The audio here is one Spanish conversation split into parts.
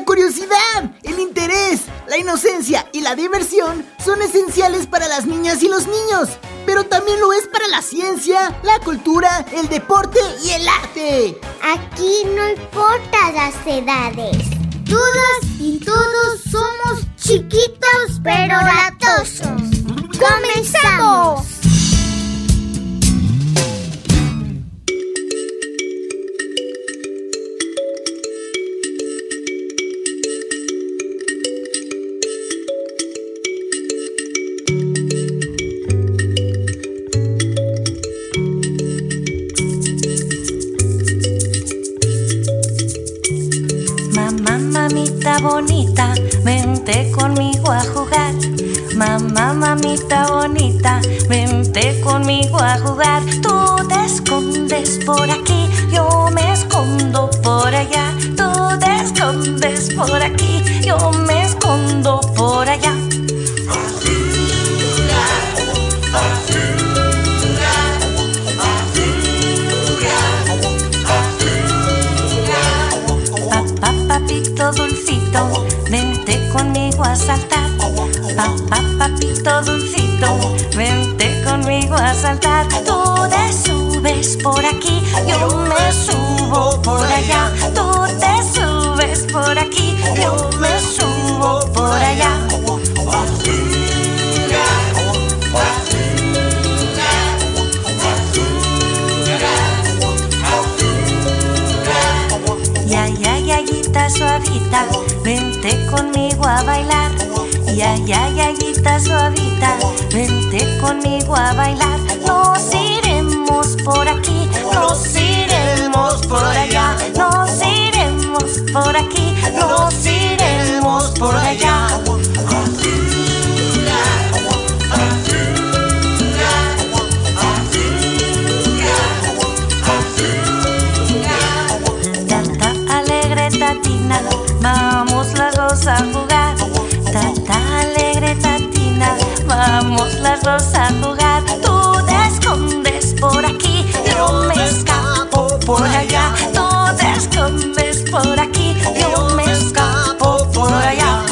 curiosidad, el interés, la inocencia y la diversión son esenciales para las niñas y los niños, pero también lo es para la ciencia, la cultura, el deporte y el arte. Aquí no importa las edades. Todas y todos somos chiquitos pero latosos. ¡Comenzamos! Mamita bonita, vente conmigo a jugar. Mamita bonita, vente conmigo a jugar. Tú te escondes por aquí, yo me escondo por allá. Tú te escondes por aquí, yo me escondo por allá. Papito dulcito, vente conmigo a saltar. Papito dulcito, vente conmigo a saltar. Tú te subes por aquí, yo me subo por allá. Tú te subes por aquí, yo me subo por allá. Yayita suavita, vente conmigo a bailar. Yayita suavita, vente conmigo a bailar. Nos iremos por aquí, nos iremos por allá. Nos iremos por aquí, nos iremos por allá. Tatina, vamos las dos a jugar. Tata alegre tatina, vamos las dos a jugar. Tú te escondes por aquí, yo me escapo por allá. Tú te escondes por aquí, yo me escapo por allá.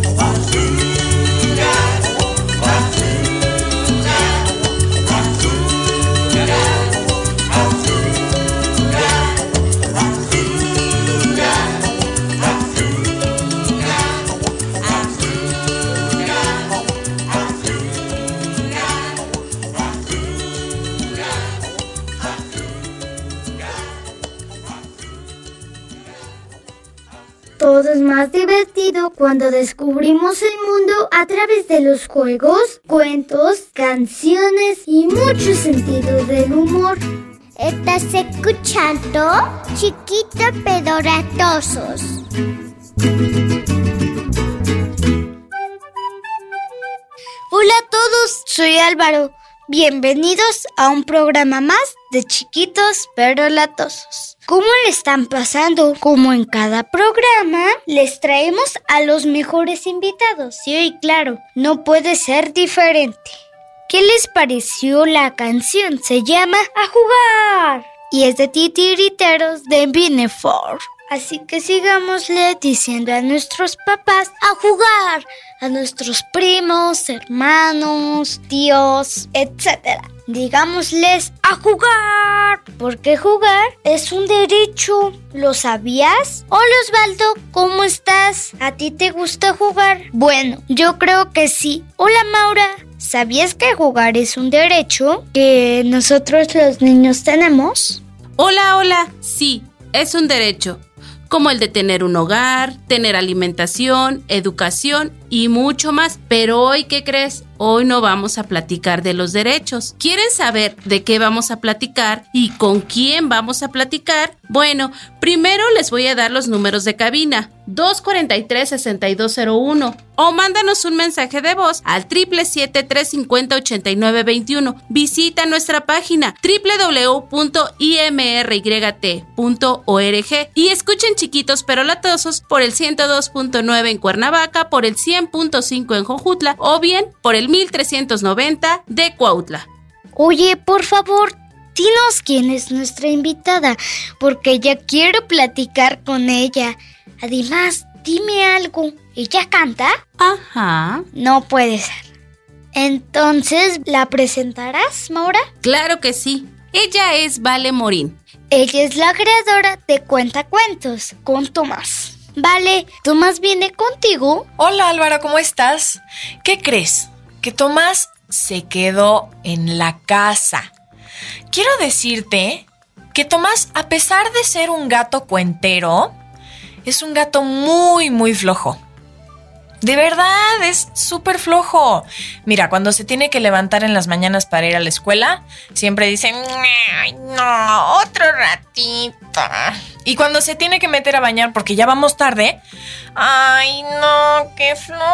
Todo es más divertido cuando descubrimos el mundo a través de los juegos, cuentos, canciones y mucho sentido del humor. ¿Estás escuchando? Chiquitos pero latosos. Hola a todos, soy Álvaro. Bienvenidos a un programa más de Chiquitos pero Latosos. ¿Cómo le están pasando? Como en cada programa, les traemos a los mejores invitados. Y hoy, claro, no puede ser diferente. ¿Qué les pareció la canción? Se llama A Jugar y es de Titiriteros de Binefort. Así que sigámosle diciendo a nuestros papás a jugar, a nuestros primos, hermanos, tíos, etc. Digámosles a jugar, porque jugar es un derecho. ¿Lo sabías? Hola Osvaldo, ¿cómo estás? ¿A ti te gusta jugar? Bueno, yo creo que sí. Hola Maura, ¿sabías que jugar es un derecho que nosotros los niños tenemos? Hola, sí, es un derecho. Como el de tener un hogar, tener alimentación, educación y mucho más. Pero hoy, ¿qué crees? Hoy no vamos a platicar de los derechos. ¿Quieren saber de qué vamos a platicar y con quién vamos a platicar? Bueno, primero les voy a dar los números de cabina. 243-6201 o mándanos un mensaje de voz al 777-350-8921. Visita nuestra página www.imryt.org y escuchen Chiquitos pero Latosos por el 102.9 en Cuernavaca, por el 100.5 en Jojutla o bien por el 1390 de Cuautla. Oye, por favor, dinos quién es nuestra invitada, porque ya quiero platicar con ella. Además, dime algo. ¿Ella canta? Ajá. No puede ser. Entonces, ¿la presentarás, Maura? Claro que sí. Ella es Vale Morín. Ella es la creadora de Cuentacuentos con Tomás. Vale, ¿Tomás viene contigo? Hola Álvaro, ¿cómo estás? ¿Qué crees? Que Tomás se quedó en la casa. Quiero decirte que Tomás, a pesar de ser un gato cuentero, es un gato muy, muy flojo. De verdad, es súper flojo. Mira, cuando se tiene que levantar en las mañanas para ir a la escuela, siempre dice, "Ay, no, otro ratito". Y cuando se tiene que meter a bañar porque ya vamos tarde, "Ay, no, qué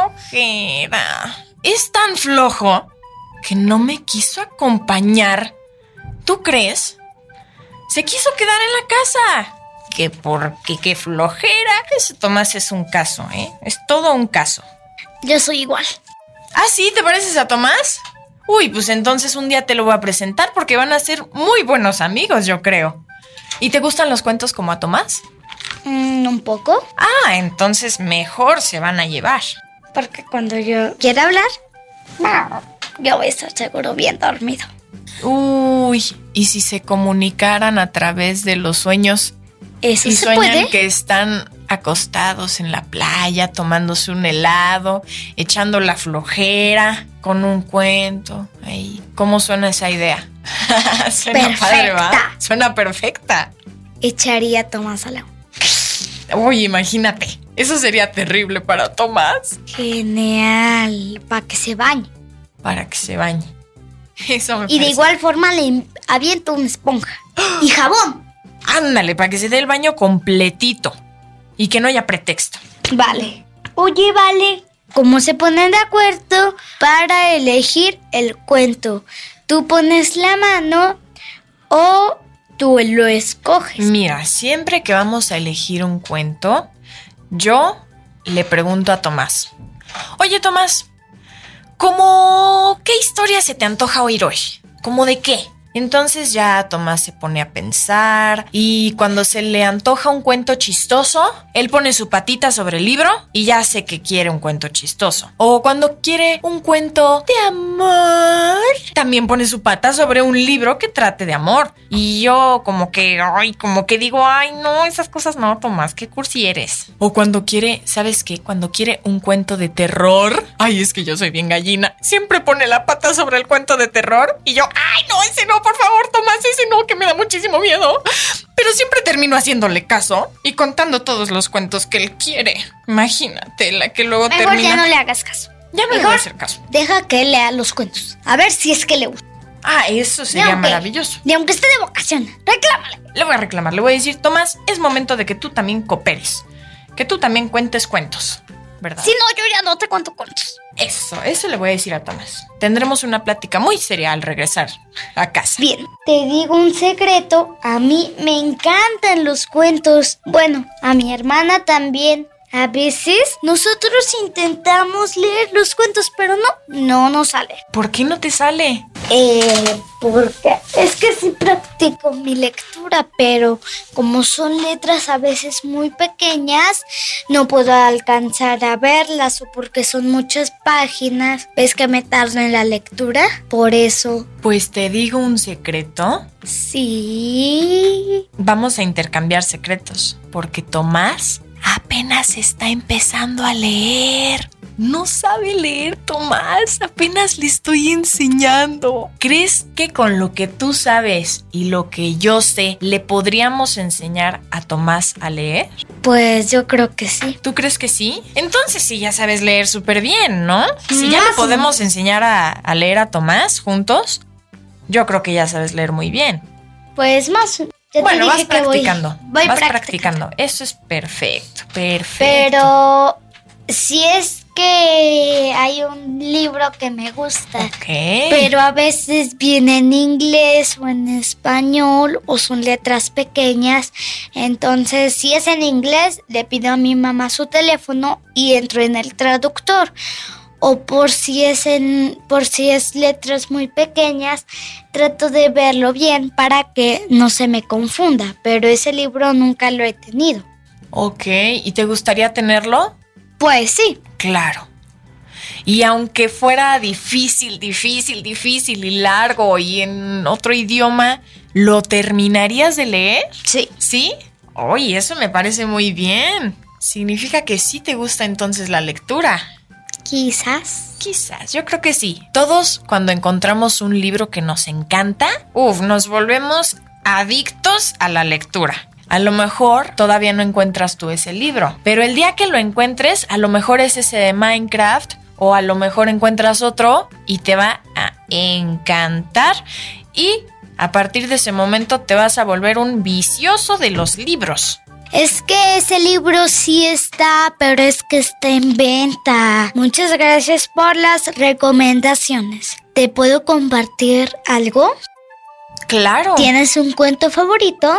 flojera". Es tan flojo que no me quiso acompañar. ¿Tú crees? Se quiso quedar en la casa. Que porque qué flojera. Ese Tomás es un caso, ¿eh? Es todo un caso. Yo soy igual. ¿Ah, sí? ¿Te pareces a Tomás? Uy, pues entonces un día te lo voy a presentar porque van a ser muy buenos amigos, yo creo. ¿Y te gustan los cuentos como a Tomás? Un poco. Ah, entonces mejor se van a llevar. Porque cuando yo quiera hablar, yo voy a estar seguro bien dormido. Uy, ¿y si se comunicaran a través de los sueños? ¿Eso Y se sueñan puede? que están acostados en la playa, tomándose un helado, echando la flojera, con un cuento. Ay, ¿cómo suena esa idea? Suena padre, ¿va? Perfecta. Suena perfecta. Echaría a Tomás al agua. Uy, imagínate. Eso sería terrible para Tomás. Genial. Para que se bañe. Para que se bañe. Eso me Y de parece. igual forma le aviento una esponja. Y jabón. Ándale, para que se dé el baño completito. Y que no haya pretexto. Vale. Oye, Vale, ¿cómo se ponen de acuerdo para elegir el cuento? ¿Tú pones la mano o tú lo escoges? Mira, siempre que vamos a elegir un cuento, yo le pregunto a Tomás. Oye, Tomás, ¿cómo qué historia se te antoja oír hoy? ¿Cómo de qué? Entonces ya Tomás se pone a pensar y cuando se le antoja un cuento chistoso, él pone su patita sobre el libro y ya sé que quiere un cuento chistoso. O cuando quiere un cuento de amor, también pone su pata sobre un libro que trate de amor. Y yo como que digo, ay no, esas cosas no, Tomás, qué cursi eres. O cuando quiere, ¿sabes qué? Cuando quiere un cuento de terror, ay, es que yo soy bien gallina, siempre pone la pata sobre el cuento de terror y yo, ay no, ese no, por favor, Tomás, ese no, que me da muchísimo miedo. Pero siempre termino haciéndole caso y contando todos los cuentos que él quiere. Imagínate, la que luego Mejor termina. ya no le hagas caso. Ya no le voy a hacer caso. Deja que él lea los cuentos. A ver si es que le gusta. Ah, eso sería maravilloso. Y aunque esté de vacaciones, reclámale. Le voy a reclamar, le voy a decir, Tomás, es momento de que tú también cooperes. Que tú también cuentes cuentos, ¿verdad? Si no, yo ya no te cuento cuentos. Eso le voy a decir a Tomás. Tendremos una plática muy seria al regresar a casa. Bien, te digo un secreto. A mí me encantan los cuentos. Bueno, a mi hermana también. A veces nosotros intentamos leer los cuentos, pero no nos sale. ¿Por qué no te sale? Porque es que sí practico mi lectura, pero como son letras a veces muy pequeñas, no puedo alcanzar a verlas o porque son muchas páginas. ¿Ves que me tardo en la lectura? Por eso. Pues te digo un secreto. Sí. Vamos a intercambiar secretos, porque Tomás apenas está empezando a leer. No sabe leer, Tomás. Apenas le estoy enseñando. ¿Crees que con lo que tú sabes y lo que yo sé le podríamos enseñar a Tomás a leer? Pues yo creo que sí. ¿Tú crees que sí? Entonces sí, ya sabes leer súper bien, ¿no? Si ya Más le podemos enseñar a leer a Tomás juntos, yo creo que ya sabes leer muy bien. Pues más. Ya Bueno, te vas dije que practicando. voy vas practicando. practicando. Eso es perfecto. Pero si es que hay un libro que me gusta, Ok. pero a veces viene en inglés o en español o son letras pequeñas. Entonces, si es en inglés, le pido a mi mamá su teléfono y entro en el traductor. O por si es letras muy pequeñas, trato de verlo bien para que no se me confunda. Pero ese libro nunca lo he tenido. Ok, ¿y te gustaría tenerlo? Pues sí. Claro. Y aunque fuera difícil y largo y en otro idioma, ¿lo terminarías de leer? Sí. ¿Sí? Oye, eso me parece muy bien. Significa que sí te gusta entonces la lectura. Quizás, yo creo que sí. Todos cuando encontramos un libro que nos encanta, nos volvemos adictos a la lectura. A lo mejor todavía no encuentras tú ese libro, pero el día que lo encuentres, a lo mejor es ese de Minecraft o a lo mejor encuentras otro y te va a encantar y a partir de ese momento te vas a volver un vicioso de los libros. es que ese libro sí está, pero es que está en venta. Muchas gracias por las recomendaciones. ¿Te puedo compartir algo? Claro. ¿Tienes un cuento favorito?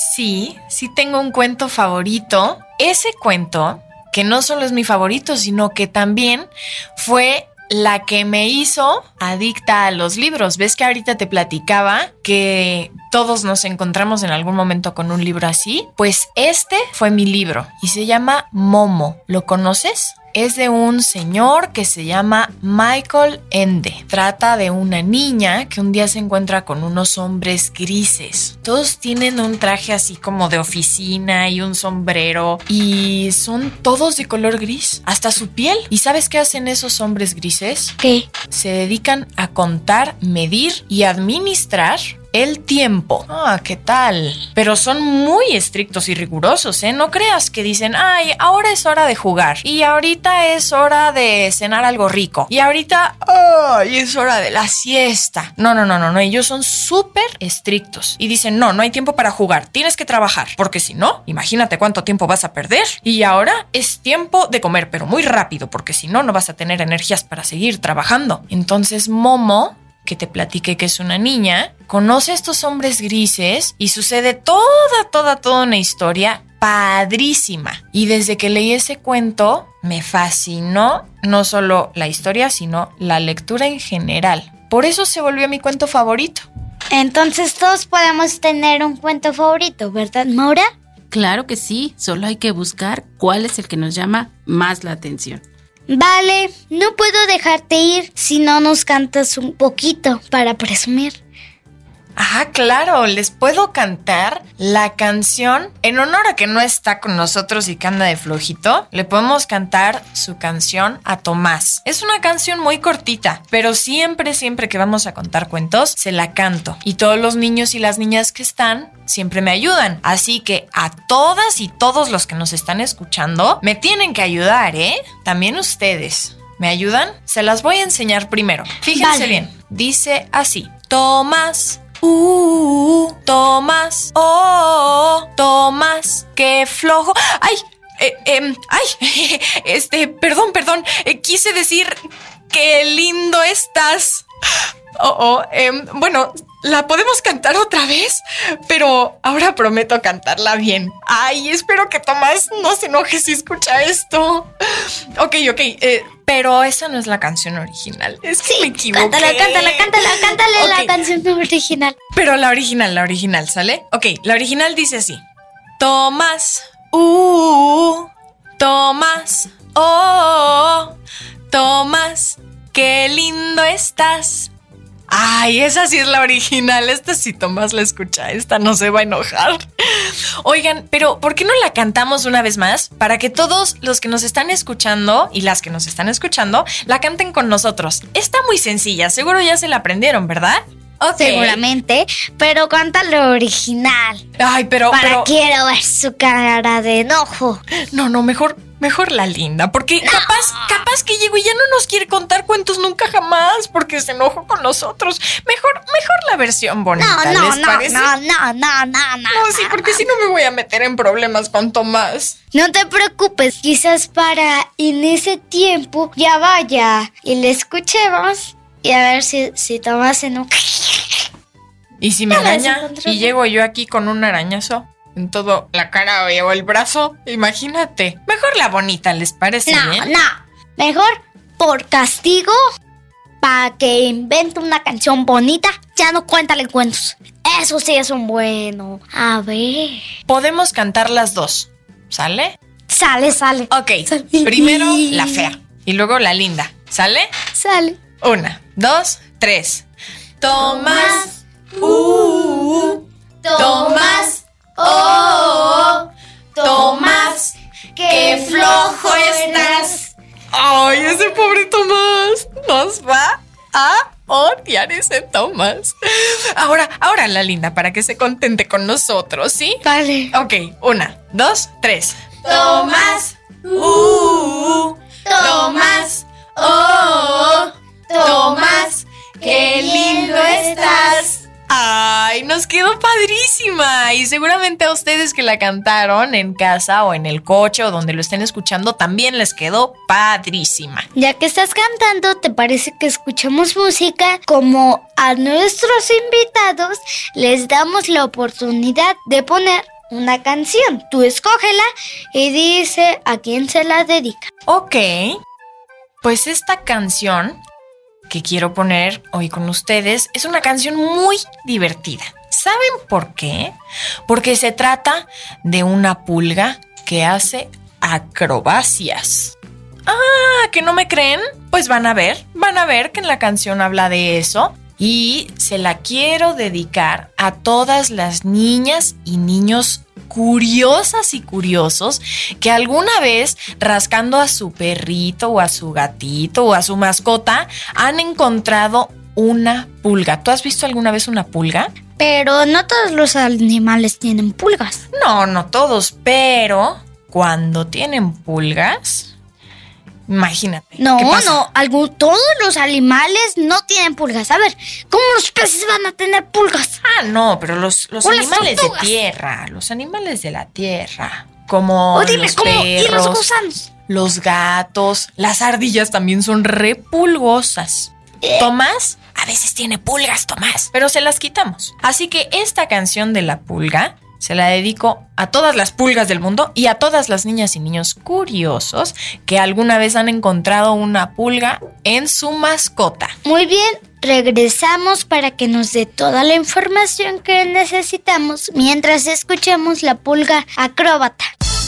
Sí tengo un cuento favorito. Ese cuento, que no solo es mi favorito, sino que también fue la que me hizo adicta a los libros. ¿Ves que ahorita te platicaba que todos nos encontramos en algún momento con un libro así? Pues este fue mi libro y se llama Momo. ¿Lo conoces? Es de un señor que se llama Michael Ende. Trata de una niña que un día se encuentra con unos hombres grises. Todos tienen un traje así como de oficina y un sombrero y son todos de color gris, hasta su piel. ¿Y sabes qué hacen esos hombres grises? ¿Qué? Se dedican a contar, medir y administrar el tiempo. ¿Qué tal? Pero son muy estrictos y rigurosos, ¿eh? No creas que dicen, ay, ahora es hora de jugar y ahorita es hora de cenar algo rico y ahorita, ay, es hora de la siesta. No, ellos son súper estrictos y dicen, no hay tiempo para jugar, tienes que trabajar, porque si no, imagínate cuánto tiempo vas a perder. Y ahora es tiempo de comer, pero muy rápido, porque si no, no vas a tener energías para seguir trabajando. Entonces Momo, que te platiqué que es una niña, conoce a estos hombres grises y sucede toda una historia padrísima. Y desde que leí ese cuento, me fascinó no solo la historia, sino la lectura en general. Por eso se volvió mi cuento favorito. Entonces todos podemos tener un cuento favorito, ¿verdad, Maura? Claro que sí, solo hay que buscar cuál es el que nos llama más la atención. Vale, no puedo dejarte ir si no nos cantas un poquito para presumir. Claro, les puedo cantar la canción en honor a que no está con nosotros y que anda de flojito. Le podemos cantar su canción a Tomás. Es una canción muy cortita, pero siempre que vamos a contar cuentos, se la canto. Y todos los niños y las niñas que están siempre me ayudan. Así que a todas y todos los que nos están escuchando, me tienen que ayudar, ¿eh? También ustedes. ¿Me ayudan? Se las voy a enseñar primero. Fíjense bien. Dice así. Tomás. Tomás, Tomás, qué flojo. Perdón, quise decir qué lindo estás. Bueno, la podemos cantar otra vez, pero ahora prometo cantarla bien. Espero que Tomás no se enoje si escucha esto. Ok, pero esa no es la canción original. Es que me equivoqué. Cántale okay. La canción original. Pero la original, ¿sale? Ok, la original dice así. Tomás, Tomás, Tomás, qué lindo estás. Esa sí es la original. Esta sí Tomás la escucha. Esta no se va a enojar. Oigan, pero ¿por qué no la cantamos una vez más? Para que todos los que nos están escuchando y las que nos están escuchando la canten con nosotros. Está muy sencilla. Seguro ya se la aprendieron, ¿verdad? Okay. Seguramente, pero canta lo original. Pero quiero ver su cara de enojo. No, mejor la linda, porque no. capaz que llegó y ya no nos quiere contar cuentos nunca jamás, porque se enojó con nosotros. Mejor la versión bonita, ¿les parece? No, sí, porque si no me voy a meter en problemas con Tomás. No te preocupes, quizás para en ese tiempo ya vaya y le escuchemos y a ver si Tomás se enoja. ¿Y si me araña y llego yo aquí con un arañazo en toda la cara o el brazo? Imagínate. Mejor la bonita, ¿les parece bien? No. Mejor por castigo, para que invente una canción bonita, ya no cuéntale cuentos. Eso sí es un bueno. A ver. Podemos cantar las dos. ¿sale? Sale. Ok, primero la fea y luego la linda, ¿sale? Sale. 1, 2, 3. Tomás, Tomás, Tomás, qué flojo estás. Ay, ese pobre Tomás nos va a odiar ese Tomás. Ahora la linda, para que se contente con nosotros, ¿sí? Vale. Ok, 1, 2, 3. Tomás, Tomás, Tomás, qué lindo estás. Ay, nos quedó padrísima. Y seguramente a ustedes que la cantaron en casa o en el coche o donde lo estén escuchando también les quedó padrísima. Ya que estás cantando, ¿te parece que escuchamos música? Como a nuestros invitados les damos la oportunidad de poner una canción. Tú escógela y dice a quién se la dedica. Ok, pues esta canción que quiero poner hoy con ustedes es una canción muy divertida. ¿Saben por qué? Porque se trata de una pulga que hace acrobacias. Ah, ¿que no me creen? Pues van a ver que en la canción habla de eso. Y se la quiero dedicar a todas las niñas y niños curiosas y curiosos que alguna vez rascando a su perrito o a su gatito o a su mascota han encontrado una pulga. ¿Tú has visto alguna vez una pulga? Pero no todos los animales tienen pulgas. No todos, pero cuando tienen pulgas, imagínate. No, ¿qué pasa? todos los animales no tienen pulgas. A ver, ¿cómo los peces van a tener pulgas? Ah, no, pero los animales de tierra, los animales de la tierra, como los perros, ¿y los gusanos? Los gatos, las ardillas también son re pulgosas. Tomás a veces tiene pulgas, Tomás, pero se las quitamos. Así que esta canción de la pulga se la dedico a todas las pulgas del mundo y a todas las niñas y niños curiosos que alguna vez han encontrado una pulga en su mascota. Muy bien, regresamos para que nos dé toda la información que necesitamos mientras escuchamos la pulga acróbata.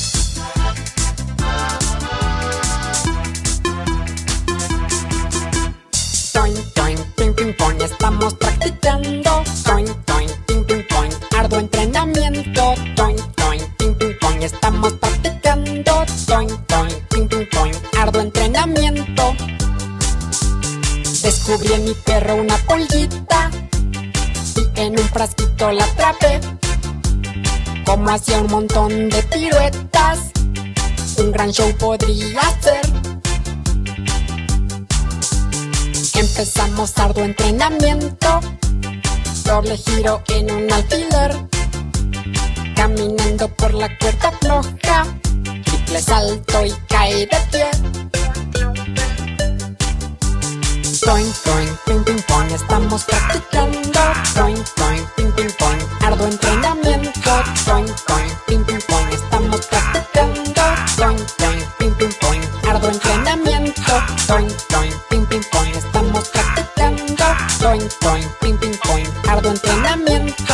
Toin, toin, ping, ping, pong, estamos practicando. Toin, toin, ping, ping, pong, arduo entrenamiento. Toin, toin, ping, ping, pong, estamos practicando. Toin, toin, ping, ping, pong, arduo entrenamiento. Descubrí en mi perro una pulguita y en un frasquito la atrapé. Como hacía un montón de piruetas, un gran show podría ser. Empezamos arduo entrenamiento, doble giro en un alfiler, caminando por la cuerda floja, triple salto y cae de pie. Toin, toin, ping, ping, pong, estamos practicando. Toin, toin, ping, ping, pong, arduo entrenamiento. Toin, toin, ping, ping, pong, estamos practicando. Toin, toin, ping, ping, pong, arduo entrenamiento. Toin, toin, ping, ping, pong, estamos practicando. Toin, toin, ping, ping, pong, arduo entrenamiento.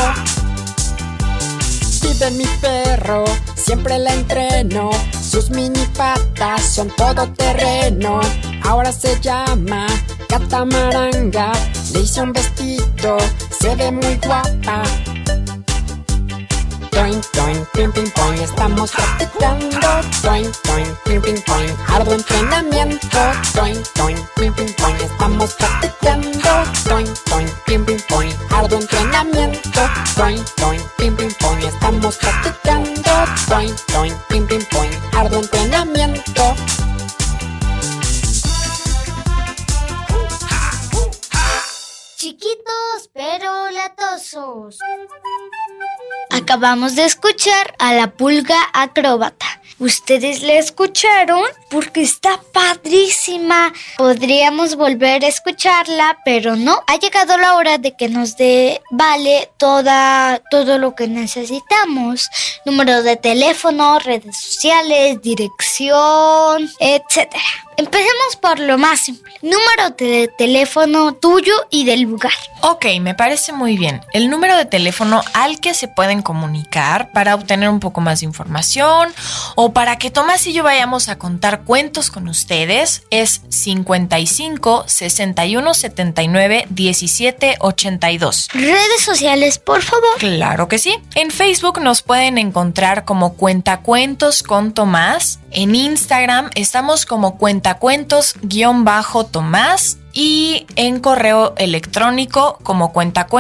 Vive mi perro, siempre la entreno. Sus mini patas son todoterreno. Ahora se llama Catamaranga. Le hice un vestido, se ve muy guapa. Toin, toin, ping, ping, pong, estamos practicando. Toin, toin, ping, ping, pong, arduo entrenamiento. Toin, toin, ping, ping, pong, estamos practicando. Toin, toin, ping, ping, pong, arduo entrenamiento. Toin, toin, ping, ping, pong, estamos practicando. Toin, toin, ping, ping, pong, arduo entrenamiento. Chiquitos pero latosos. Acabamos de escuchar a la pulga acróbata. ¿Ustedes la escucharon? Porque está padrísima. Podríamos volver a escucharla, pero no. Ha llegado la hora de que nos dé Vale todo lo que necesitamos. Número de teléfono, redes sociales, dirección, etcétera. Empecemos por lo más simple. Número de teléfono tuyo y del lugar. Ok, me parece muy bien. El número de teléfono al que se pueden comunicar para obtener un poco más de información o para que Tomás y yo vayamos a contar cuentos con ustedes es 55 61 79 17 82. Redes sociales, por favor. Claro que sí. En Facebook nos pueden encontrar como Cuentacuentos con Tomás. En Instagram estamos como cuentacuentos_Tomás y en correo electrónico como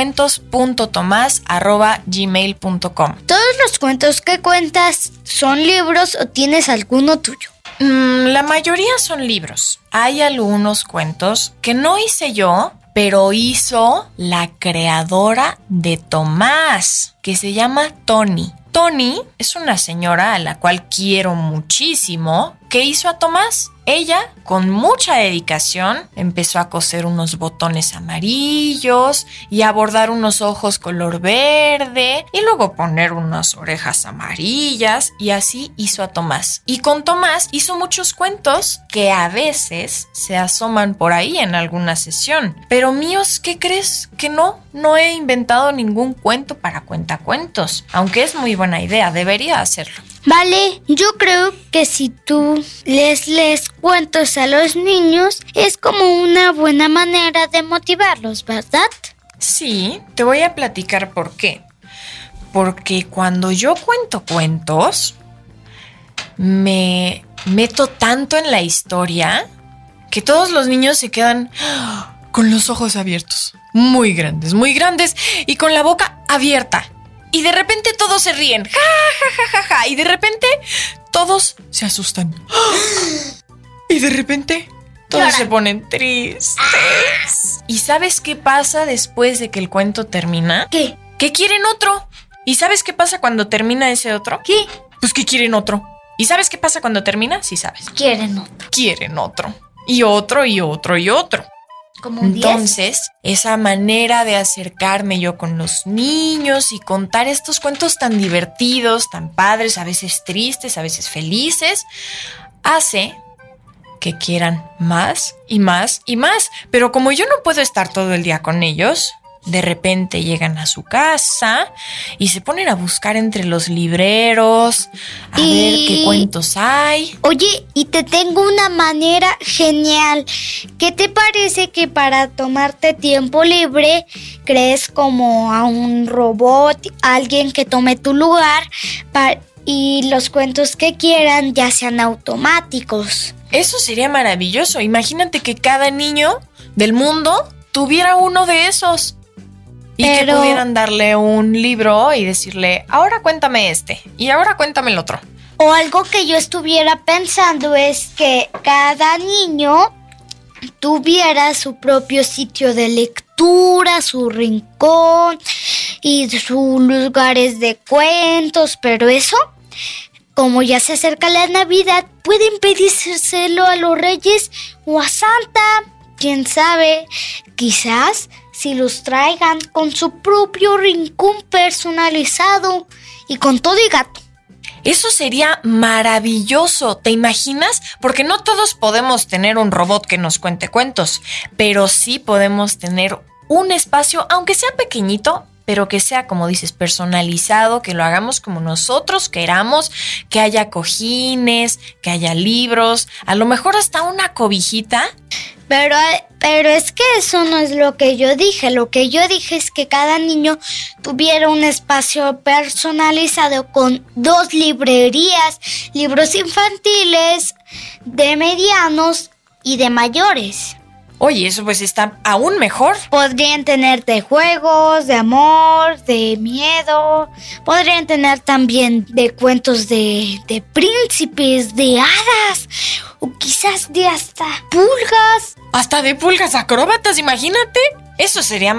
cuentacuentos.tomás@gmail.com. ¿Todos los cuentos que cuentas son libros o tienes alguno tuyo? La mayoría son libros. Hay algunos cuentos que no hice yo, pero hizo la creadora de Tomás, que se llama Tony. Tony es una señora a la cual quiero muchísimo. ¿Qué hizo a Tomás? Ella, con mucha dedicación, empezó a coser unos botones amarillos y a bordar unos ojos color verde y luego poner unas orejas amarillas y así hizo a Tomás. Y con Tomás hizo muchos cuentos que a veces se asoman por ahí en alguna sesión. Pero míos, ¿qué crees? Que no he inventado ningún cuento para cuentacuentos, aunque es muy buena idea, debería hacerlo. Vale, yo creo que si tú les lees cuentos a los niños es como una buena manera de motivarlos, ¿verdad? Sí, te voy a platicar por qué. Porque cuando yo cuento cuentos, me meto tanto en la historia que todos los niños se quedan con los ojos abiertos, muy grandes, y con la boca abierta. Y de repente todos se ríen, ja, ja, ja, ja, ja. Y de repente todos se asustan. Y de repente todos se ponen tristes. ¿Y sabes qué pasa después de que el cuento termina? ¿Qué? Que quieren otro. ¿Y sabes qué pasa cuando termina ese otro? ¿Qué? Pues que quieren otro. ¿Y sabes qué pasa cuando termina? Sí sabes. Quieren otro. Quieren otro. Y otro, y otro, y otro. Como un 10. Entonces, esa manera de acercarme yo con los niños y contar estos cuentos tan divertidos, tan padres, a veces tristes, a veces felices, hace que quieran más y más y más. Pero como yo no puedo estar todo el día con ellos, de repente llegan a su casa y se ponen a buscar entre los libreros a ver qué cuentos hay. Oye, y te tengo una manera genial. ¿Qué te parece que para tomarte tiempo libre crees como a un robot, alguien que tome tu lugar y los cuentos que quieran ya sean automáticos? Eso sería maravilloso. Imagínate que cada niño del mundo tuviera uno de esos. Y que pudieran darle un libro y decirle, ahora cuéntame este, y ahora cuéntame el otro. O algo que yo estuviera pensando es que cada niño tuviera su propio sitio de lectura, su rincón y sus lugares de cuentos, pero eso, como ya se acerca la Navidad, pueden pedírselo a los Reyes o a Santa. ¿Quién sabe? Quizás si los traigan con su propio rincón personalizado y con todo y gato. Eso sería maravilloso, ¿te imaginas? Porque no todos podemos tener un robot que nos cuente cuentos, pero sí podemos tener un espacio, aunque sea pequeñito, pero que sea, como dices, personalizado, que lo hagamos como nosotros queramos, que haya cojines, que haya libros, a lo mejor hasta una cobijita. Pero es que eso no es lo que yo dije. Lo que yo dije es que cada niño tuviera un espacio personalizado con 2 librerías, libros infantiles, de medianos y de mayores. Oye, eso pues está aún mejor. Podrían tener de juegos, de amor, de miedo. Podrían tener también de cuentos de príncipes, de hadas. O quizás de hasta pulgas. Hasta de pulgas acróbatas, imagínate. Eso sería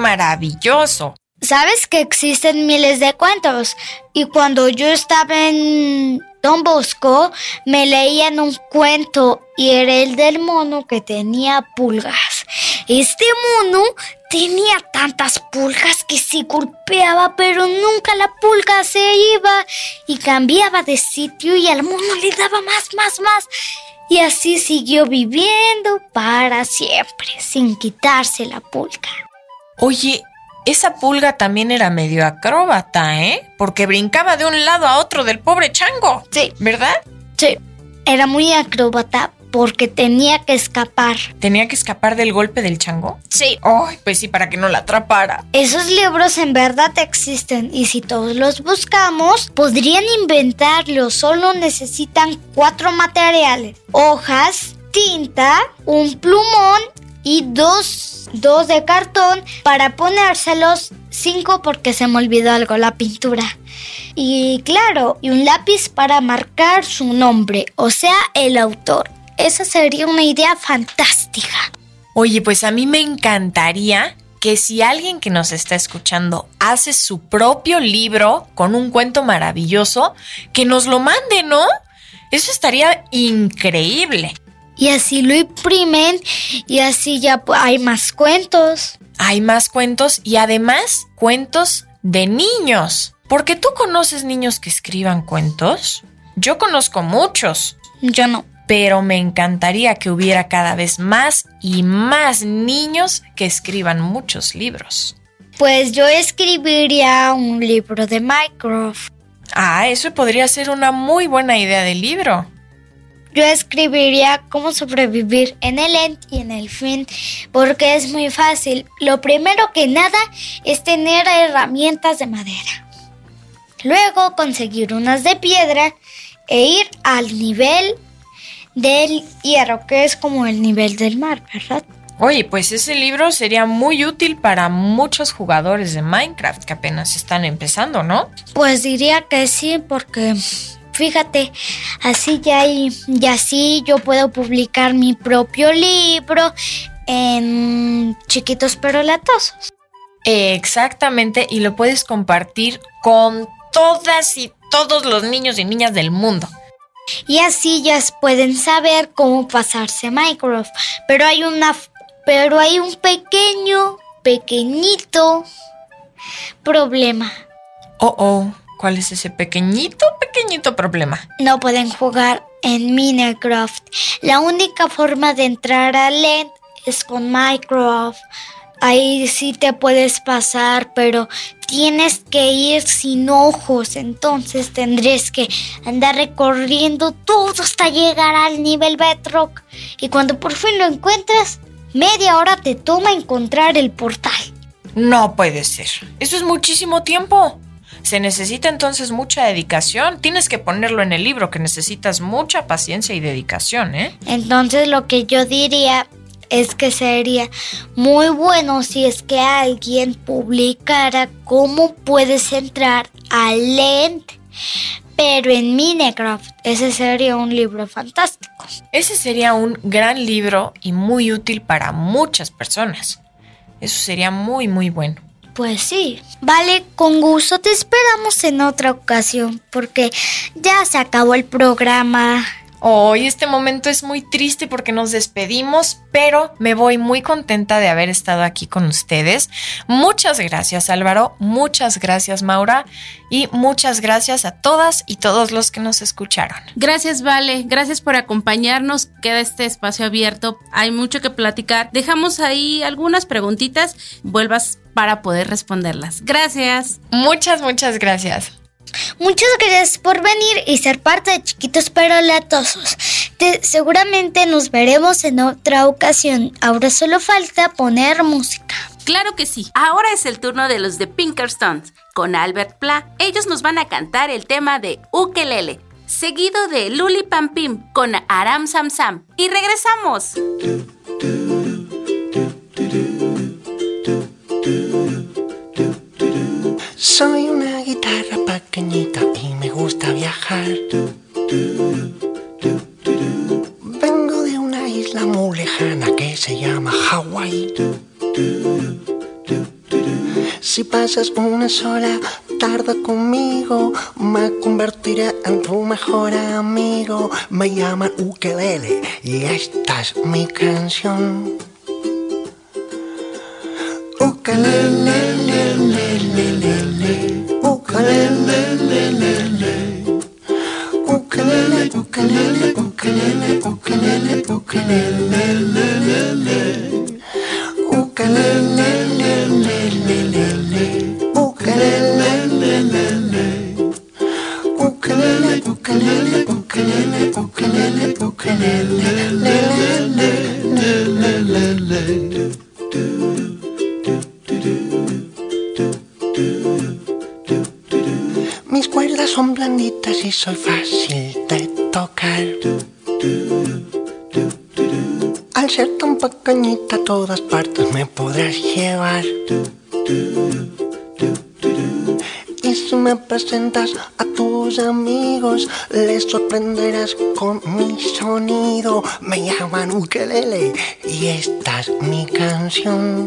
maravilloso. Sabes que existen miles de cuentos. Y cuando yo estaba en Don Bosco me leían un cuento y era el del mono que tenía pulgas. Este mono tenía tantas pulgas que se golpeaba, pero nunca la pulga se iba y cambiaba de sitio y al mono le daba más. Y así siguió viviendo para siempre, sin quitarse la pulga. Oye, esa pulga también era medio acróbata, ¿eh? Porque brincaba de un lado a otro del pobre chango. Sí. ¿Verdad? Sí, era muy acróbata porque tenía que escapar. ¿Tenía que escapar del golpe del chango? Sí. Ay, pues sí, para que no la atrapara. Esos libros en verdad existen y si todos los buscamos, podrían inventarlos. Solo necesitan 4 materiales: hojas, tinta, un plumón y dos de cartón para ponérselos, 5 porque se me olvidó algo, la pintura. Y claro, y un lápiz para marcar su nombre, o sea, el autor. Esa sería una idea fantástica. Oye, pues a mí me encantaría que si alguien que nos está escuchando hace su propio libro con un cuento maravilloso, que nos lo mande, ¿no? Eso estaría increíble. Y así lo imprimen y así ya hay más cuentos. Hay más cuentos y además cuentos de niños. ¿Porque tú conoces niños que escriban cuentos? Yo conozco muchos. Yo no. Pero me encantaría que hubiera cada vez más y más niños que escriban muchos libros. Pues yo escribiría un libro de Minecraft. Ah, eso podría ser una muy buena idea de libro. Yo escribiría cómo sobrevivir en el end y en el fin, porque es muy fácil. Lo primero que nada es tener herramientas de madera. Luego conseguir unas de piedra e ir al nivel del hierro, que es como el nivel del mar, ¿verdad? Oye, pues ese libro sería muy útil para muchos jugadores de Minecraft que apenas están empezando, ¿no? Pues diría que sí, porque fíjate, así y así yo puedo publicar mi propio libro en Chiquitos pero Latosos. Exactamente, y lo puedes compartir con todas y todos los niños y niñas del mundo. Y así ya pueden saber cómo pasarse Minecraft. Pero hay un pequeñito problema. ¿Cuál es ese pequeñito problema? No pueden jugar en Minecraft. La única forma de entrar a Land es con Minecraft. Ahí sí te puedes pasar, pero tienes que ir sin ojos. Entonces tendrías que andar recorriendo todo hasta llegar al nivel Bedrock. Y cuando por fin lo encuentras, media hora te toma encontrar el portal. No puede ser. Eso es muchísimo tiempo. Se necesita entonces mucha dedicación. Tienes que ponerlo en el libro, que necesitas mucha paciencia y dedicación, ¿eh? Entonces lo que yo diría es que sería muy bueno si es que alguien publicara cómo puedes entrar al End, pero en Minecraft. Ese sería un libro fantástico. Ese sería un gran libro y muy útil para muchas personas. Eso sería muy, muy bueno. Pues sí. Vale, con gusto te esperamos en otra ocasión, porque ya se acabó el programa. Hoy este momento es muy triste porque nos despedimos, pero me voy muy contenta de haber estado aquí con ustedes. Muchas gracias, Álvaro, muchas gracias, Maura, y muchas gracias a todas y todos los que nos escucharon. Gracias, Vale, gracias por acompañarnos. Queda este espacio abierto, hay mucho que platicar. Dejamos ahí algunas preguntitas, vuelvas para poder responderlas. Gracias. Muchas gracias. Muchas gracias por venir y ser parte de Chiquitos pero Latosos. Seguramente nos veremos en otra ocasión. Ahora solo falta poner música. Claro que sí. Ahora es el turno de los de Pinkertons con Albert Pla. Ellos nos van a cantar el tema de Ukelele, seguido de Luli Pampim con Aram Sam Sam. Y regresamos. Soy una guitarra pequeñita y me gusta viajar. Vengo de una isla muy lejana que se llama Hawái. Si pasas una sola tarde conmigo, me convertiré en tu mejor amigo. Me llaman ukelele y esta es mi canción. Ukelele, le, le, le, le, le. Ukelele, le, le, le. Ukelele, ukelele, ukelele, ukelele, ukelele, le, le, le. Ukelele, le, le, le, le, le. Ukelele, le, le, le. Ukelele, ukelele, ukelele, ukelele, ukelele, le, le, le, le, le. Mis cuerdas son blanditas y soy fácil de tocar. Al ser tan pequeñita a todas partes me podrás llevar. Y si me presentas a tus amigos, les sorprenderás con mi sonido. Me llaman ukelele y esta es mi canción.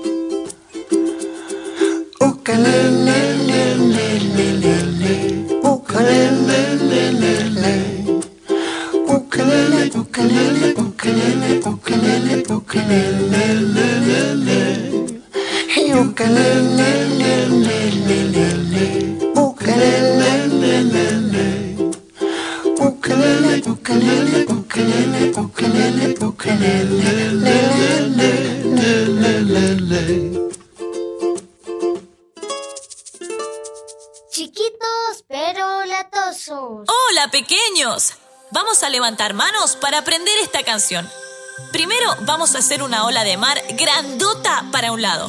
Ukelele, le, le, le, le, le. Ukelele, le, le, le. Ukelele, ukelele, ukelele, ukelele, ukelele, le, le, le. Hey, ukelele, le, le, le, le, le. Ukelele, le, le, le. Ukelele, ukelele, ukelele, ukelele, ukelele, le, le, le, le. Chiquitos pero latosos. ¡Hola, pequeños! Vamos a levantar manos para aprender esta canción. Primero vamos a hacer una ola de mar grandota para un lado.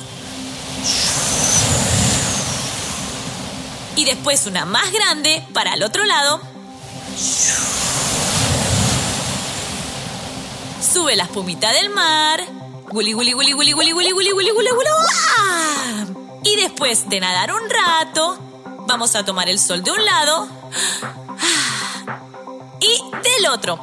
Y después una más grande para el otro lado. Sube la espumita del mar. Guli, guli, guli, guli, guli, guli, guli, guli, guli, guli. ¡Ah! Y después de nadar un rato, vamos a tomar el sol de un lado y del otro.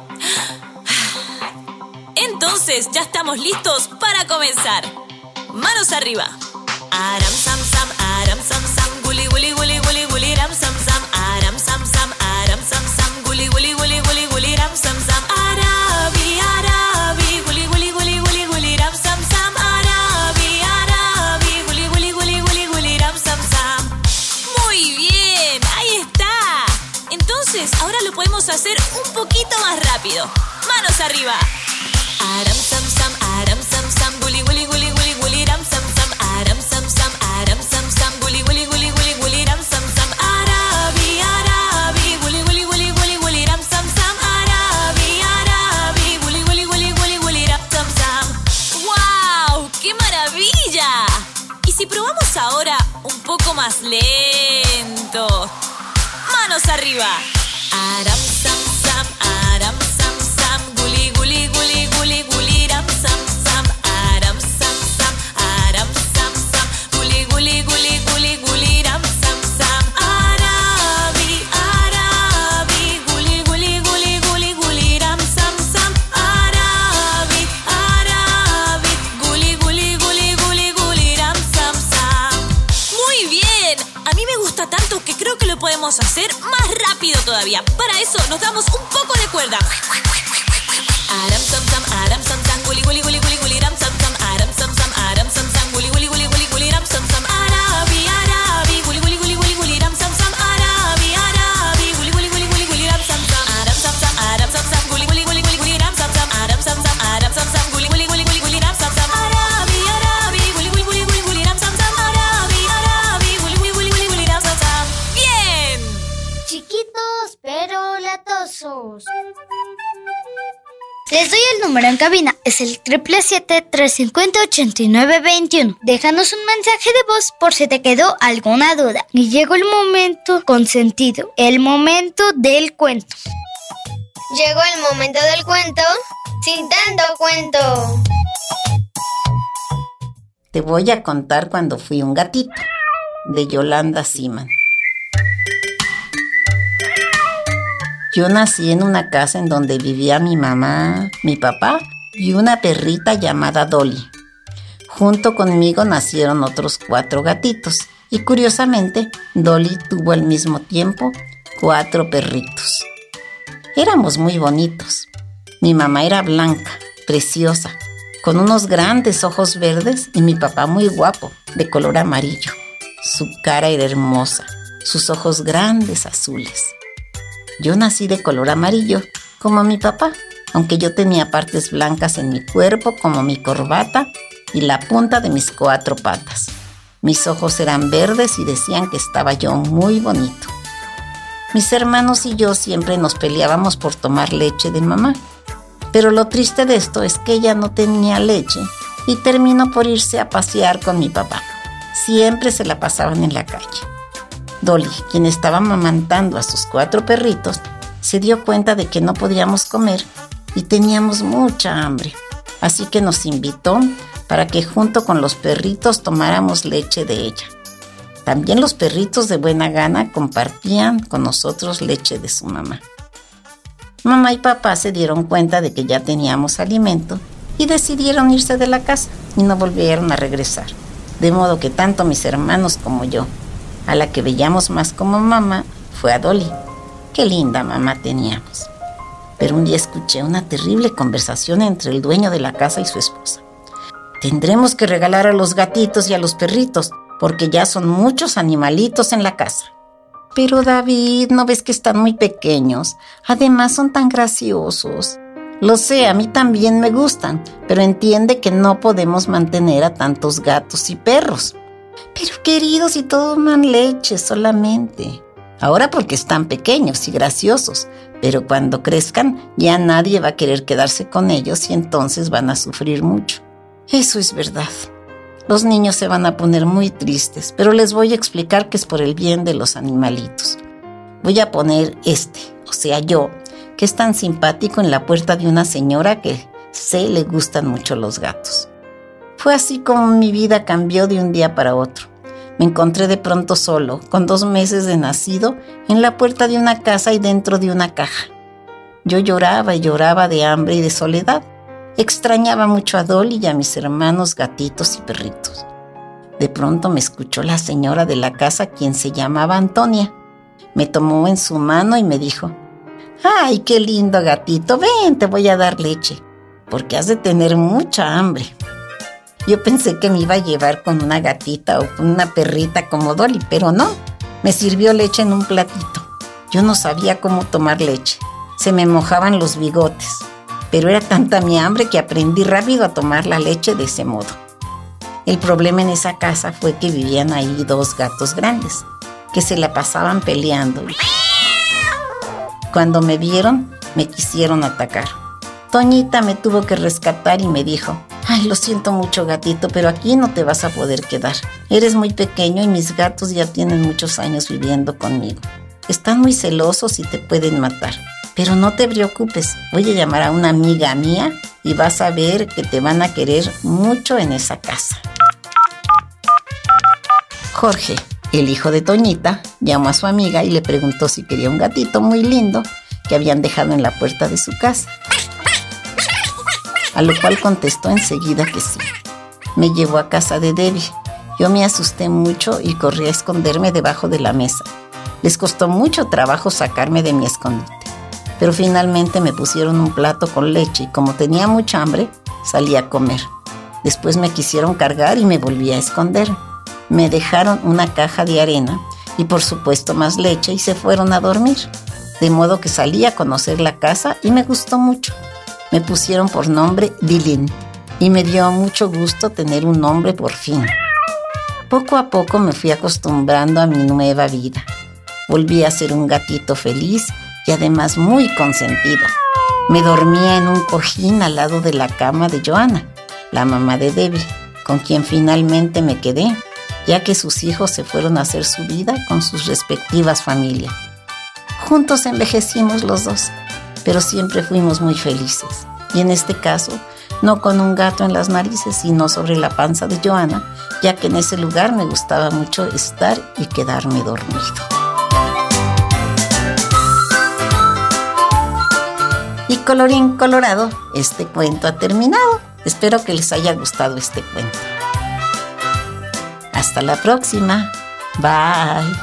Entonces ya estamos listos para comenzar. Manos arriba. Aram sam sam, aram sam sam, guli guli guli guli guli ram sam sam, aram sam sam, aram sam sam, guli guli guli guli guli ram sam sam, arabi arabi, guli guli guli guli guli ram sam sam, arabi arabi, guli guli guli guli guli ram sam sam. Muy bien, ahí está. Entonces ahora lo podemos hacer un poquito más rápido. Manos arriba. Aram sam sam, aram sam sam, guli guli guli guli guli ram sam sam, aram sam sam, aram sam sam, guli guli guli guli guli ram sam sam, arabi arabi, guli guli guli guli guli ram sam sam, arabi arabi, guli guli guli guli guli ram sam sam. ¡Wow! ¡Qué maravilla! Y si probamos ahora un poco más lento. Manos arriba. Aram sam sam, aram sam sam, guli guli guli guli guli ram sam sam, aram sam sam, aram sam sam, guli guli guli guli guli ram sam sam, arabi arabi, guli guli guli guli guli ram sam sam, arabi arabi, guli guli guli guli guli ram sam sam. Muy bien, a mí me gusta tanto que creo que lo podemos hacer más rápido todavía. Para eso nos damos un poco de cuerda. Aram sam sam, guli guli guli guli guli ram sam sam, aram sam sam, guli guli guli guli guli ram sam sam, arabi arabi, guli guli guli guli guli ram sam sam, arabi arabi, guli guli guli guli guli ram sam sam, aram sam sam, guli guli guli guli guli ram sam sam, aram sam sam, guli guli guli guli guli ram sam sam, arabi arabi, guli guli guli guli guli ram sam sam, arabi arabi, guli guli guli guli guli ram sam sam. Bien. Chiquitos pero latosos. Les doy el número en cabina, es el 777-350-8921. Déjanos un mensaje de voz por si te quedó alguna duda. Y llegó el momento consentido, el momento del cuento. Llegó el momento del cuento, sin tanto cuento. Te voy a contar cuando fui un gatito, de Yolanda Seaman. Yo nací en una casa en donde vivía mi mamá, mi papá y una perrita llamada Dolly. Junto conmigo nacieron otros 4 gatitos Y curiosamente, Dolly tuvo al mismo tiempo 4 perritos. Éramos muy bonitos. Mi mamá era blanca, preciosa, con unos grandes ojos verdes, y mi papá muy guapo, de color amarillo. Su cara era hermosa, sus ojos grandes azules. Yo nací de color amarillo, como mi papá, aunque yo tenía partes blancas en mi cuerpo, como mi corbata y la punta de mis 4 patas. Mis ojos eran verdes y decían que estaba yo muy bonito. Mis hermanos y yo siempre nos peleábamos por tomar leche de mamá. Pero lo triste de esto es que ella no tenía leche y terminó por irse a pasear con mi papá. Siempre se la pasaban en la calle. Dolly, quien estaba amamantando a sus 4 perritos, se dio cuenta de que no podíamos comer y teníamos mucha hambre. Así que nos invitó para que junto con los perritos tomáramos leche de ella. También los perritos de buena gana compartían con nosotros leche de su mamá. Mamá y papá se dieron cuenta de que ya teníamos alimento y decidieron irse de la casa y no volvieron a regresar. De modo que tanto mis hermanos como yo, a la que veíamos más como mamá, fue a Dolly. Qué linda mamá teníamos. Pero un día escuché una terrible conversación entre el dueño de la casa y su esposa. Tendremos que regalar a los gatitos y a los perritos, porque ya son muchos animalitos en la casa. Pero David, ¿no ves que están muy pequeños? Además son tan graciosos. Lo sé, a mí también me gustan, pero entiende que no podemos mantener a tantos gatos y perros. Pero queridos, si toman leche solamente. Ahora porque están pequeños y graciosos, pero cuando crezcan ya nadie va a querer quedarse con ellos y entonces van a sufrir mucho. Eso es verdad. Los niños se van a poner muy tristes, pero les voy a explicar que es por el bien de los animalitos. Voy a poner yo, que es tan simpático en la puerta de una señora que sé le gustan mucho los gatos. Fue así como mi vida cambió de un día para otro. Me encontré de pronto solo, con 2 meses de nacido, en la puerta de una casa y dentro de una caja. Yo lloraba y lloraba de hambre y de soledad. Extrañaba mucho a Dolly y a mis hermanos gatitos y perritos. De pronto me escuchó la señora de la casa, quien se llamaba Antonia. Me tomó en su mano y me dijo: ¡ay, qué lindo gatito! Ven, te voy a dar leche, porque has de tener mucha hambre. Yo pensé que me iba a llevar con una gatita o con una perrita como Dolly, pero no. Me sirvió leche en un platito. Yo no sabía cómo tomar leche. Se me mojaban los bigotes. Pero era tanta mi hambre que aprendí rápido a tomar la leche de ese modo. El problema en esa casa fue que vivían ahí 2 gatos grandes, que se la pasaban peleando. Cuando me vieron, me quisieron atacar. Toñita me tuvo que rescatar y me dijo: ¡ay, lo siento mucho, gatito, pero aquí no te vas a poder quedar! Eres muy pequeño y mis gatos ya tienen muchos años viviendo conmigo. Están muy celosos y te pueden matar. Pero no te preocupes, voy a llamar a una amiga mía y vas a ver que te van a querer mucho en esa casa. Jorge, el hijo de Toñita, llamó a su amiga y le preguntó si quería un gatito muy lindo que habían dejado en la puerta de su casa. A lo cual contestó enseguida que sí. Me llevó a casa de Debbie. Yo me asusté mucho y corrí a esconderme debajo de la mesa. Les costó mucho trabajo sacarme de mi escondite. Pero finalmente me pusieron un plato con leche y como tenía mucha hambre, salí a comer. Después me quisieron cargar y me volví a esconder. Me dejaron una caja de arena y por supuesto más leche y se fueron a dormir. De modo que salí a conocer la casa y me gustó mucho. Me pusieron por nombre Dylan y me dio mucho gusto tener un nombre por fin. Poco a poco me fui acostumbrando a mi nueva vida. Volví a ser un gatito feliz y además muy consentido. Me dormía en un cojín al lado de la cama de Joanna, la mamá de Debbie, con quien finalmente me quedé, ya que sus hijos se fueron a hacer su vida con sus respectivas familias. Juntos envejecimos los 2, pero siempre fuimos muy felices. Y en este caso, no con un gato en las narices, sino sobre la panza de Joanna, ya que en ese lugar me gustaba mucho estar y quedarme dormido. Y colorín colorado, este cuento ha terminado. Espero que les haya gustado este cuento. Hasta la próxima. Bye.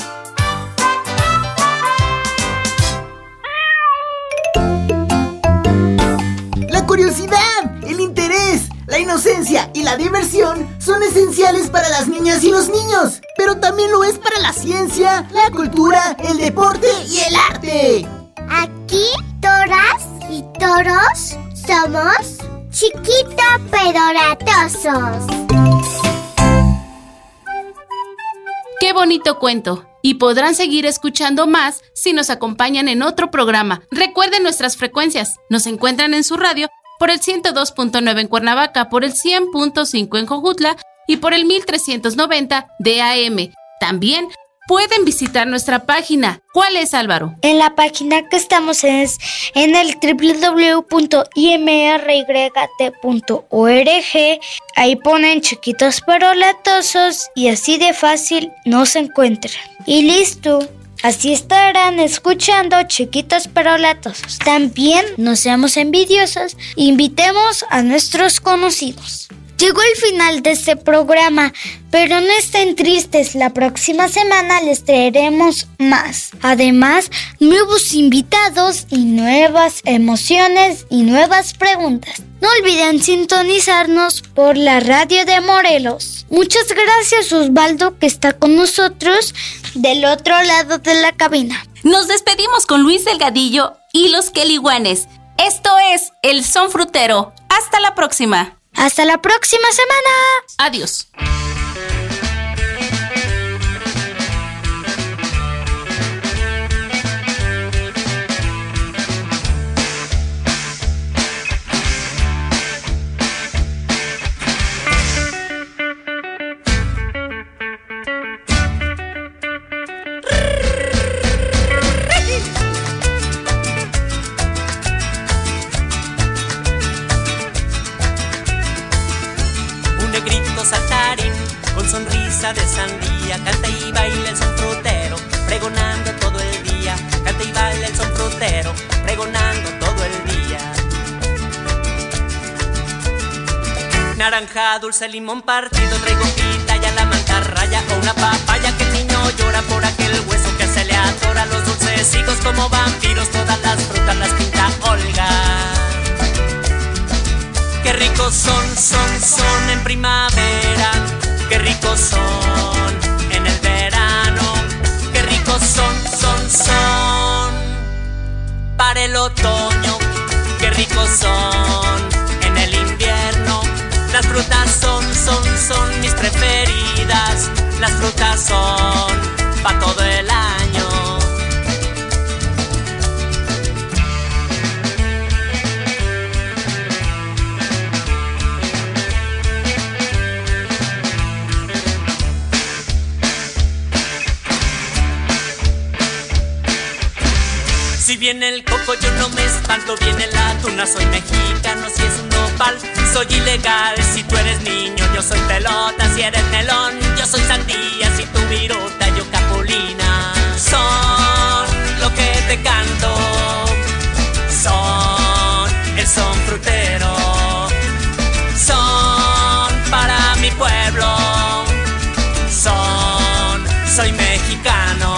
La curiosidad, el interés, la inocencia y la diversión son esenciales para las niñas y los niños, pero también lo es para la ciencia, la cultura, el deporte y el arte. Aquí, toras y toros, somos chiquitos pero latosos. ¡Qué bonito cuento! Y podrán seguir escuchando más si nos acompañan en otro programa. Recuerden nuestras frecuencias. Nos encuentran en su radio por el 102.9 en Cuernavaca, por el 100.5 en Jojutla y por el 1390 de AM. También pueden visitar nuestra página. ¿Cuál es, Álvaro? En la página que estamos es en el www.imryt.org. Ahí ponen chiquitos pero latosos y así de fácil nos encuentran. Y listo. Así estarán escuchando chiquitos pero latosos. También no seamos envidiosos, invitemos a nuestros conocidos. Llegó el final de este programa, pero no estén tristes, la próxima semana les traeremos más. Además, nuevos invitados y nuevas emociones y nuevas preguntas. No olviden sintonizarnos por la radio de Morelos. Muchas gracias, Osvaldo, que está con nosotros del otro lado de la cabina. Nos despedimos con Luis Delgadillo y los Queliguanes. Esto es El Son Frutero. Hasta la próxima. ¡Hasta la próxima semana! Adiós. Saltarín, con sonrisa de sandía, canta y baila el son frutero, pregonando todo el día. Canta y baila el son frutero, pregonando todo el día. Naranja, dulce, limón partido, traigo pitaya, la mantarraya o una papaya, que el niño llora por aquel hueso que se le atora. Los dulces higos como vampiros, todas las frutas las pinta Olga. Qué ricos son en primavera, qué ricos son en el verano, qué ricos son para el otoño, qué ricos son en el invierno. Las frutas son mis preferidas, las frutas son pa' todo el año. Si viene el coco yo no me espanto, viene la tuna, soy mexicano, si es un nopal soy ilegal. Si tú eres niño yo soy pelota, si eres melón yo soy sandía, si tú viruta yo capulina. Son lo que te canto, son el son frutero, son para mi pueblo, soy mexicano.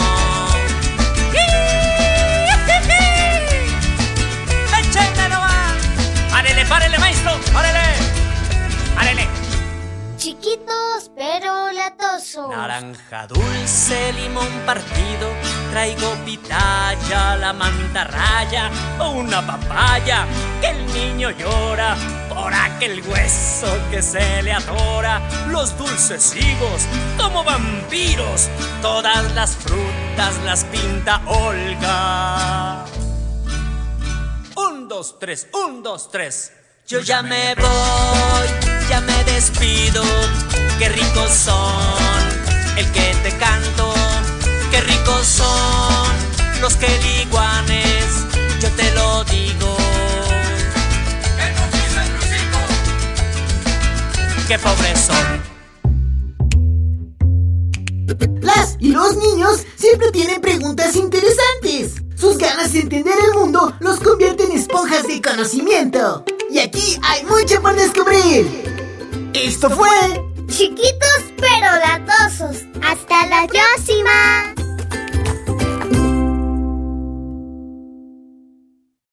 ¡Párele, maestro! ¡Párele! Chiquitos pero latosos. Naranja dulce, limón partido, traigo pitaya, la mantarraya o una papaya, que el niño llora por aquel hueso que se le atora. Los dulces higos como vampiros, todas las frutas las pinta Olga. 1, 2, 3, 1, 2, 3. Yo ya me voy, ya me despido. Qué ricos son el que te canto, qué ricos son los queliguanes, yo te lo digo. Qué pobres son. Las y los niños siempre tienen preguntas interesantes. Sus ganas de entender el mundo los convierten en esponjas de conocimiento. Y aquí hay mucho por descubrir. Esto fue Chiquitos pero